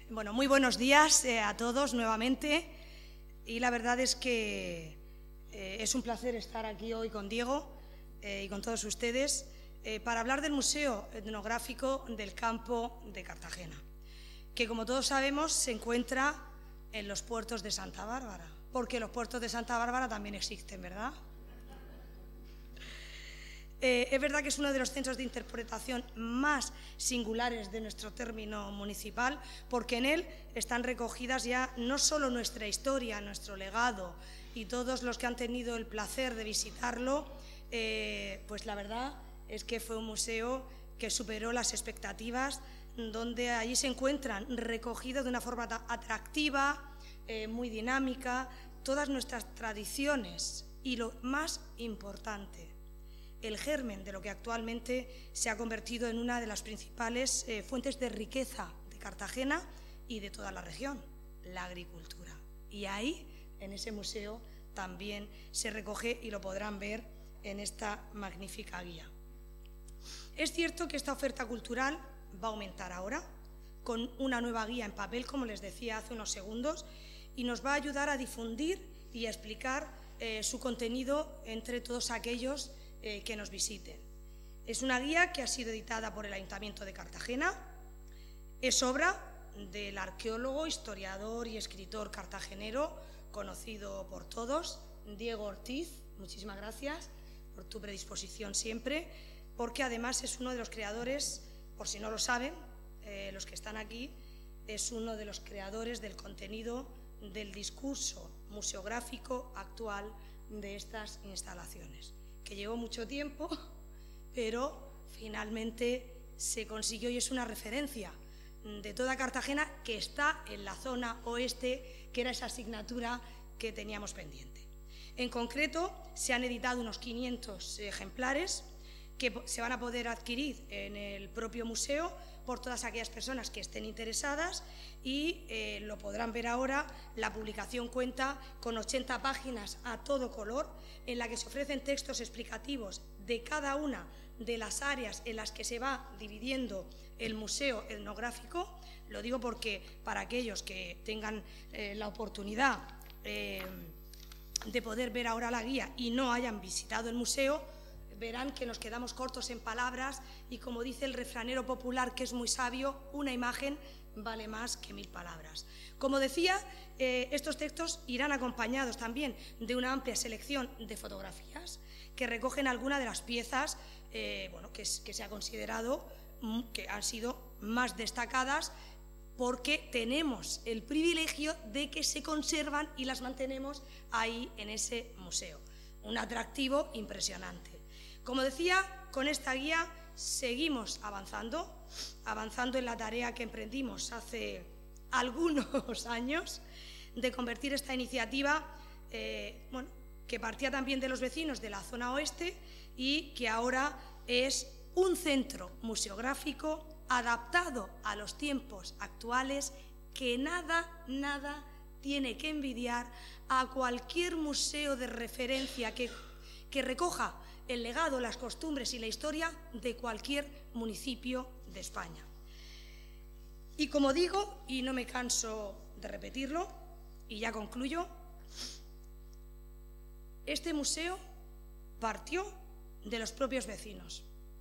Bueno, muy buenos días a todos nuevamente, y la verdad es que es un placer estar aquí hoy con Diego y con todos ustedes para hablar del Museo Etnográfico del Campo de Cartagena, que como todos sabemos se encuentra en los puertos de Santa Bárbara, porque los puertos de Santa Bárbara también existen, ¿verdad? Es verdad que es uno de los centros de interpretación más singulares de nuestro término municipal, porque en él están recogidas ya no solo nuestra historia, nuestro legado, y todos los que han tenido el placer de visitarlo, pues la verdad es que fue un museo que superó las expectativas, donde allí se encuentran recogidos de una forma atractiva, muy dinámica, todas nuestras tradiciones y, lo más importante, el germen de lo que actualmente se ha convertido en una de las principales fuentes de riqueza de Cartagena y de toda la región, la agricultura. Y ahí, en ese museo, también se recoge y lo podrán ver en esta magnífica guía. Es cierto que esta oferta cultural va a aumentar ahora, con una nueva guía en papel, como les decía hace unos segundos, y nos va a ayudar a difundir y a explicar su contenido entre todos aquellos que nos visiten. Es una guía que ha sido editada por el Ayuntamiento de Cartagena, es obra del arqueólogo, historiador y escritor cartagenero, conocido por todos, Diego Ortiz. Muchísimas gracias por tu predisposición siempre, porque además es uno de los creadores, por si no lo saben, los que están aquí, es uno de los creadores del contenido del discurso museográfico actual de estas instalaciones, que llevó mucho tiempo, pero finalmente se consiguió y es una referencia de toda Cartagena, que está en la zona oeste, que era esa asignatura que teníamos pendiente. En concreto, se han editado unos 500 ejemplares que se van a poder adquirir en el propio museo por todas aquellas personas que estén interesadas, y lo podrán ver ahora. La publicación cuenta con 80 páginas a todo color, en la que se ofrecen textos explicativos de cada una de las áreas en las que se va dividiendo el museo etnográfico. Lo digo porque para aquellos que tengan la oportunidad de poder ver ahora la guía y no hayan visitado el museo, verán que nos quedamos cortos en palabras, y como dice el refranero popular, que es muy sabio, una imagen vale más que 1000 palabras. Como decía, estos textos irán acompañados también de una amplia selección de fotografías que recogen algunas de las piezas que se ha considerado que han sido más destacadas, porque tenemos el privilegio de que se conservan y las mantenemos ahí en ese museo. Un atractivo impresionante. Como decía, con esta guía seguimos avanzando en la tarea que emprendimos hace algunos años de convertir esta iniciativa, que partía también de los vecinos de la zona oeste y que ahora es un centro museográfico adaptado a los tiempos actuales, que nada tiene que envidiar a cualquier museo de referencia que recoja el legado, las costumbres y la historia de cualquier municipio de España. Y como digo, y no me canso de repetirlo, y ya concluyo, este museo partió de los propios vecinos.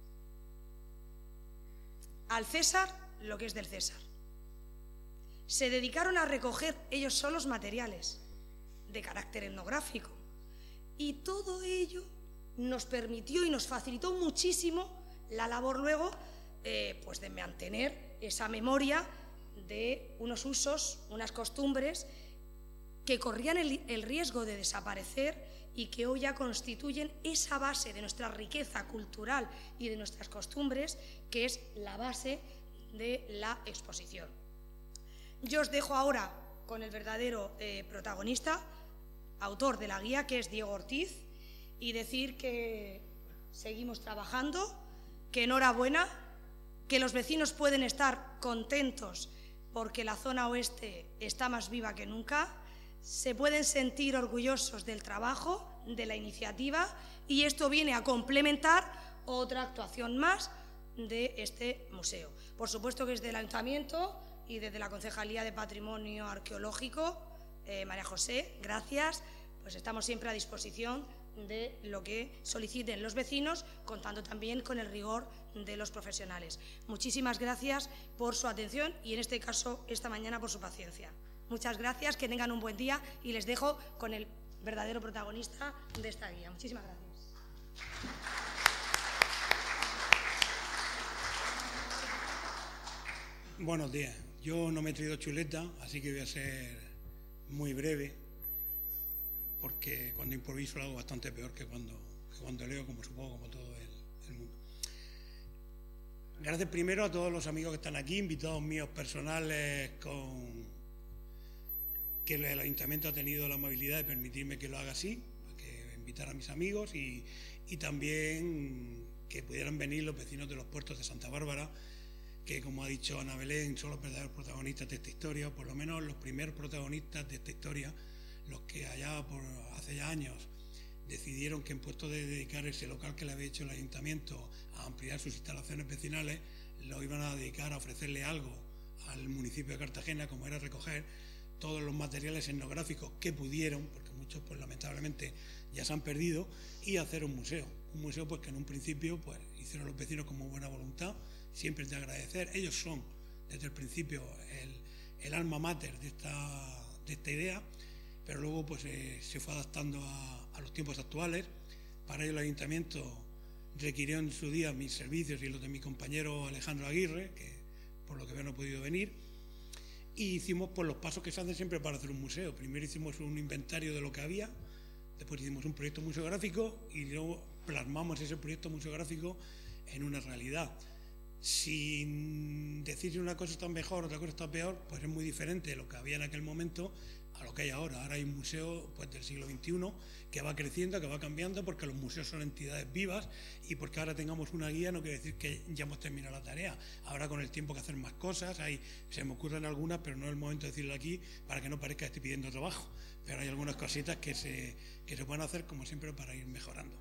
Al César lo que es del César. Se dedicaron a recoger ellos solos materiales de carácter etnográfico, y todo ello nos permitió y nos facilitó muchísimo la labor luego de mantener esa memoria de unos usos, unas costumbres que corrían el riesgo de desaparecer, y que hoy ya constituyen esa base de nuestra riqueza cultural y de nuestras costumbres, que es la base de la exposición. Yo os dejo ahora con el verdadero protagonista, autor de la guía, que es Diego Ortiz, y decir que seguimos trabajando, que enhorabuena, que los vecinos pueden estar contentos porque la zona oeste está más viva que nunca, se pueden sentir orgullosos del trabajo, de la iniciativa, y esto viene a complementar otra actuación más de este museo. Por supuesto que desde el Ayuntamiento y desde la Concejalía de Patrimonio Arqueológico, María José, gracias, pues estamos siempre a disposición de lo que soliciten los vecinos, contando también con el rigor de los profesionales. Muchísimas gracias por su atención y, en este caso, esta mañana por su paciencia. Muchas gracias, que tengan un buen día y les dejo con el verdadero protagonista de esta guía. Muchísimas gracias. Buenos días. Yo no me he traído chuleta, así que voy a ser muy breve, porque cuando improviso lo hago bastante peor que cuando leo, como supongo, como todo el mundo. Gracias primero a todos los amigos que están aquí, invitados míos personales, que el Ayuntamiento ha tenido la amabilidad de permitirme que lo haga así, que invitar a mis amigos y también que pudieran venir los vecinos de los puertos de Santa Bárbara, que, como ha dicho Ana Belén, son los verdaderos protagonistas de esta historia, o por lo menos los primeros protagonistas de esta historia, los que hace ya años decidieron que en puesto de dedicar ese local que le había hecho el Ayuntamiento a ampliar sus instalaciones vecinales, lo iban a dedicar a ofrecerle algo al municipio de Cartagena, como era recoger todos los materiales etnográficos que pudieron, porque muchos pues lamentablemente ya se han perdido, y hacer un museo pues que en un principio pues hicieron los vecinos con muy buena voluntad, siempre es de agradecer. Ellos son desde el principio el alma mater de esta idea, pero luego pues se fue adaptando a los tiempos actuales. Para ello el Ayuntamiento requirió en su día mis servicios y los de mi compañero Alejandro Aguirre, que por lo que veo no ha podido venir, y hicimos pues los pasos que se hacen siempre para hacer un museo. Primero hicimos un inventario de lo que había, después hicimos un proyecto museográfico y luego plasmamos ese proyecto museográfico en una realidad. Sin decir si una cosa está mejor, otra cosa está peor, pues es muy diferente de lo que había en aquel momento a lo que hay ahora. Ahora hay un museo pues del siglo XXI que va creciendo, que va cambiando, porque los museos son entidades vivas, y porque ahora tengamos una guía no quiere decir que ya hemos terminado la tarea. Habrá con el tiempo que hacer más cosas, se me ocurren algunas, pero no es el momento de decirlo aquí para que no parezca que estoy pidiendo trabajo, pero hay algunas cositas que se pueden hacer, como siempre, para ir mejorando.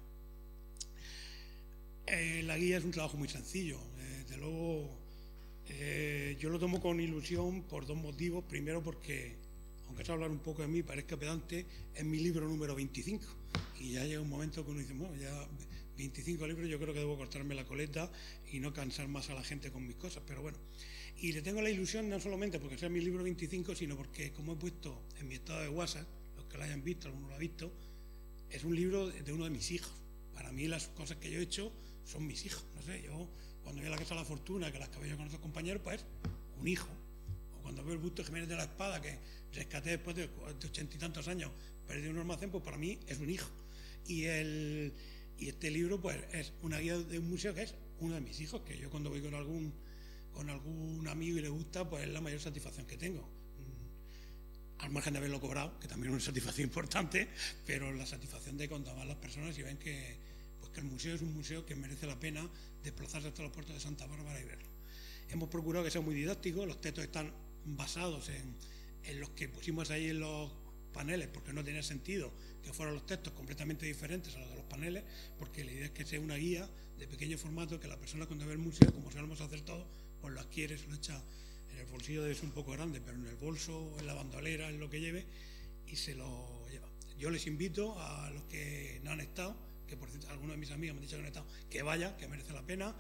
La guía es un trabajo muy sencillo, desde luego. Yo lo tomo con ilusión por dos motivos. Primero, porque, aunque es hablar un poco de mí, parezca pedante, es mi libro número 25 y ya llega un momento que uno dice, bueno, ya 25 libros, yo creo que debo cortarme la coleta y no cansar más a la gente con mis cosas, pero bueno. Y le tengo la ilusión no solamente porque sea mi libro 25, sino porque, como he puesto en mi estado de WhatsApp, los que lo hayan visto, alguno lo ha visto, es un libro de uno de mis hijos. Para mí las cosas que yo he hecho son mis hijos. No sé, yo cuando voy a la Casa de la Fortuna, que las acabé yo con otros compañeros, pues un hijo. O cuando veo el busto de Jiménez de la Espada, que rescaté después de 80 y tantos años, perdí un almacén, pues para mí es un hijo. Y este libro pues es una guía de un museo que es uno de mis hijos, que yo cuando voy con algún amigo y le gusta, pues es la mayor satisfacción que tengo. Al margen de haberlo cobrado, que también es una satisfacción importante, pero la satisfacción de contar a las personas y ven que el museo es un museo que merece la pena desplazarse hasta los puertos de Santa Bárbara y verlo. Hemos procurado que sea muy didáctico, los textos están basados en los que pusimos ahí en los paneles, porque no tenía sentido que fueran los textos completamente diferentes a los de los paneles, porque la idea es que sea una guía de pequeño formato, que la persona cuando ve el museo, como solemos hacer todos, pues lo adquiere, se lo echa en el bolsillo, debe ser un poco grande, pero en el bolso, en la bandolera, en lo que lleve, y se lo lleva. Yo les invito a los que no han estado, que por cierto algunos de mis amigos me han dicho que no han estado, que vayan, que merece la pena.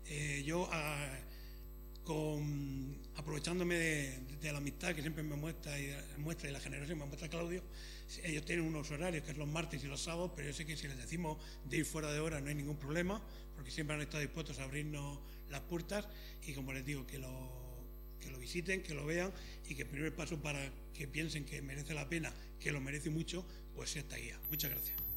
Aprovechándome de la amistad que siempre me muestra y la generación me muestra Claudio, ellos tienen unos horarios que es los martes y los sábados, pero yo sé que si les decimos de ir fuera de hora no hay ningún problema, porque siempre han estado dispuestos a abrirnos las puertas, y como les digo, que lo visiten, que lo vean, y que el primer paso para que piensen que merece la pena, que lo merece mucho, pues sea esta guía. Muchas gracias.